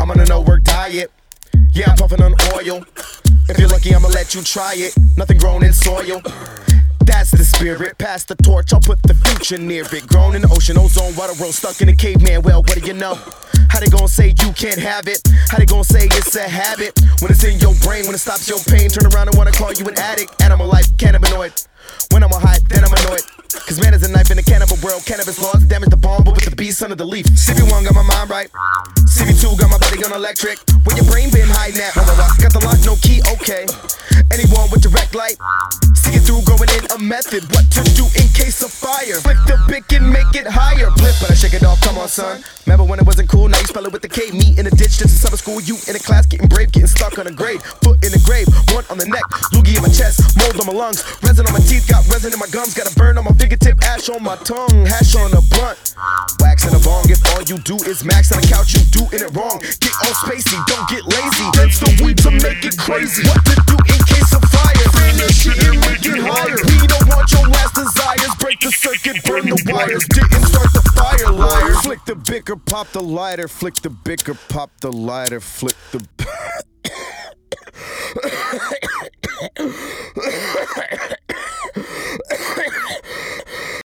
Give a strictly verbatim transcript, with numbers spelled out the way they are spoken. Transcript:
I'm on a no-work diet. Yeah, I'm puffing on oil. If you're lucky, I'ma let you try it. Nothing grown in soil. That's the spirit. Pass the torch, I'll put the future near it. Grown in the ocean, ozone, water world, stuck in a caveman. Well, what do you know? How they gon' say you can't have it? How they gon' say it's a habit? When it's in your brain, when it stops your pain, turn around and wanna call you an addict. Animal life, cannabinoid. When I'm on high, then I'm annoyed. Cause man is a knife in the cannibal world. Cannabis laws damage the bomb, but with the beast under the leaf. C B one got my mind right. C B two got my body on electric. Where your brain been high now? Got the lock, no key, okay. Anyone with direct light, see it through, going in a method. What to do in case of fire? Flick the bick and make it higher. Blip, but I shake it off, come on son. Remember when it wasn't cool, now you spell it with the K. Me in a ditch, just in summer school. You in a class, getting brave, getting stuck on a grade. Foot in the grave, one on the neck. Loogie in my chest, mold on my lungs. Resin on my teeth, got resin in my gums. Got a burn on my fingertip, ash on my tongue. Hash on a blunt, wax in a bong. If all you do is max on the couch, you doing it wrong. Get all spacey, don't get lazy. That's the weed to make it crazy. What to do in case of fire? Finish it and make it higher. We don't want your last desires. Break the circuit, burn the wires. Didn't start the fire, liar. Flick the bicker, pop the lighter. Flick the bicker, pop the lighter. Flick the